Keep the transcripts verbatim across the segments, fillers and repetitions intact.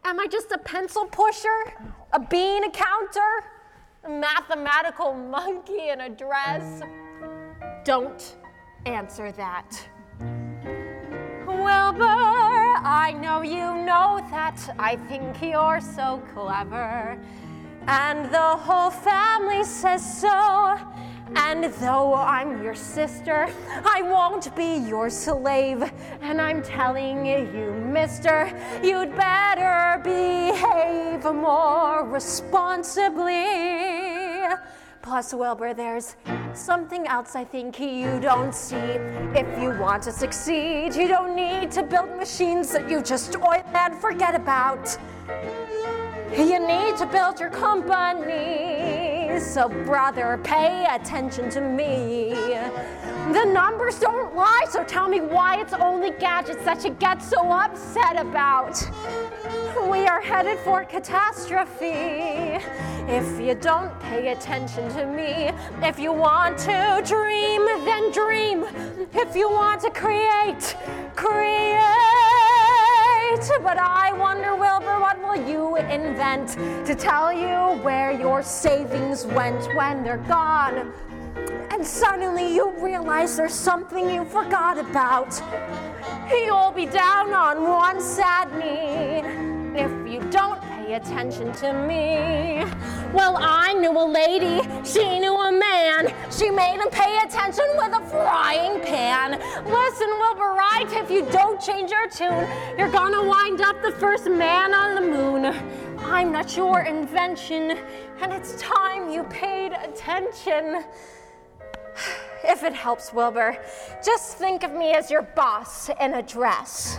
Am I just a pencil pusher? A bean counter? A mathematical monkey in a dress? Don't answer that. Wilbur, I know you know that I think you're so clever. And the whole family says so. And though I'm your sister, I won't be your slave. And I'm telling you, mister, you'd better behave more responsibly. Plus, Wilbur, there's something else I think you don't see. If you want to succeed, you don't need to build machines that you just oil and forget about. You need to build your company. So, brother, pay attention to me. The numbers don't lie, so tell me why it's only gadgets that you get so upset about. We are headed for catastrophe if you don't pay attention to me. If you want to dream, then dream. If you want to create, create. But I wonder, Wilbur, what will you invent to tell you where your savings went when they're gone? And suddenly you realize there's something you forgot about. You'll be down on one sad knee if you don't pay attention to me. Well, I knew a lady, she knew a man. She made him pay attention with a frying pan. Listen, Wilbur Wright, if you don't change your tune, you're gonna wind up the first man on the moon. I'm not your invention, and it's time you paid attention. If it helps, Wilbur, just think of me as your boss in a dress.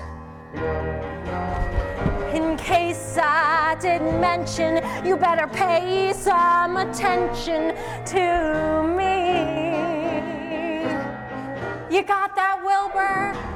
In case I didn't mention, you better pay some attention to me. You got that, Wilbur?